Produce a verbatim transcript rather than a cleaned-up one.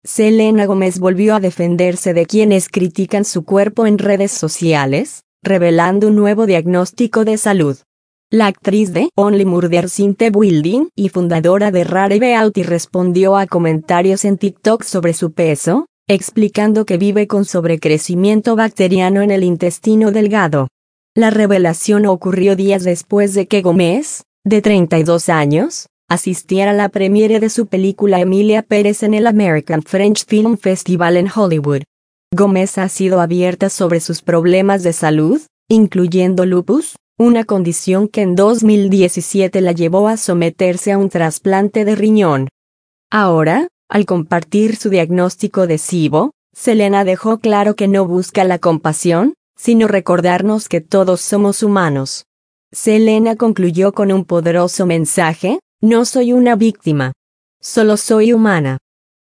Selena Gomez volvió a defenderse de quienes critican su cuerpo en redes sociales, revelando un nuevo diagnóstico de salud. La actriz de Only Murders in the Building y fundadora de Rare Beauty respondió a comentarios en TikTok sobre su peso, explicando que vive con sobrecrecimiento bacteriano en el intestino delgado. La revelación ocurrió días después de que Gomez, de treinta y dos años, asistiera a la premiere de su película Emilia Pérez en el American French Film Festival en Hollywood. Gomez ha sido abierta sobre sus problemas de salud, incluyendo lupus, una condición que en dos mil diecisiete la llevó a someterse a un trasplante de riñón. Ahora, al compartir su diagnóstico de S I B O, Selena dejó claro que no busca la compasión, sino recordarnos que todos somos humanos. Selena concluyó con un poderoso mensaje: no soy una víctima. Solo soy humana.